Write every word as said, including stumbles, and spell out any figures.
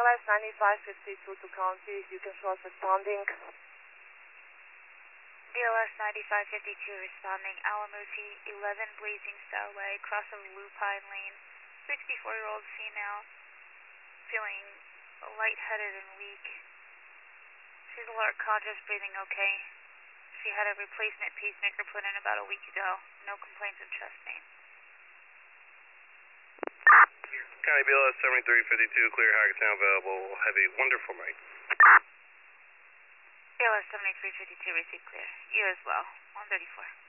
S ninety-five fifty-two to County, you can show us responding. B L S ninety-five fifty-two responding, Alamuti, eleven Blazing Star Way, cross of Lupine Lane, sixty-four-year-old female, feeling lightheaded and weak. She's alert, conscious, breathing okay. She had a replacement pacemaker put in about a week ago. No complaints of chest pain. County B L S seventy-three fifty-two, clear, Hackettstown available. Have a wonderful night. B L S seventy-three fifty-two, receive clear. You as well. one thirty-four.